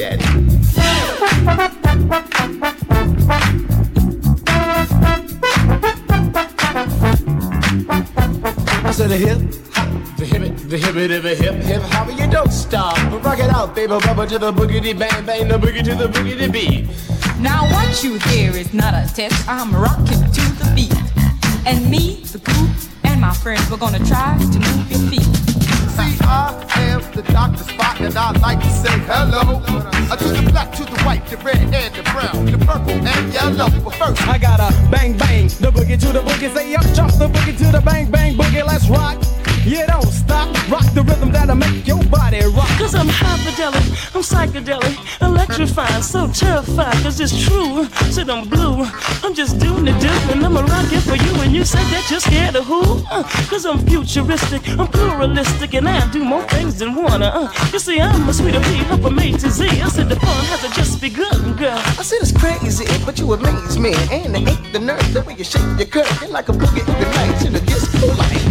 Daddy. I said a hip, hop, the hip hop, you don't stop. Rock it out, baby, rubber to the boogity bang bang, the boogie to the boogity beat. Now what you hear is not a test. I'm rocking to the beat, and me, the group, and my friends, we're gonna try to move your feet. See, I am the Dr. Spot, and I like to say hello to the black, to the white, the red, and the brown, the purple, and yellow. But first, I got a bang bang, the boogie to the boogie, say up, jump the boogie to the bang bang boogie, let's rock. Yeah, don't stop, rock the rhythm that'll make your body rock. Cause I'm hyperdelic, I'm psychedelic, electrifying, so terrified, cause it's true. Said I'm blue, I'm just doing the dip, and I'ma rock it for you. And you said that you're scared of who? Cause I'm futuristic, I'm pluralistic, and I do more things than one. You see, I'm a sweeter pea, up from A to Z. I said the fun hasn't just begun, girl. I said it's crazy, but you amaze me, and it ain't the nerve, the way you shake your curve, you're like a boogie in the night, in the disco light.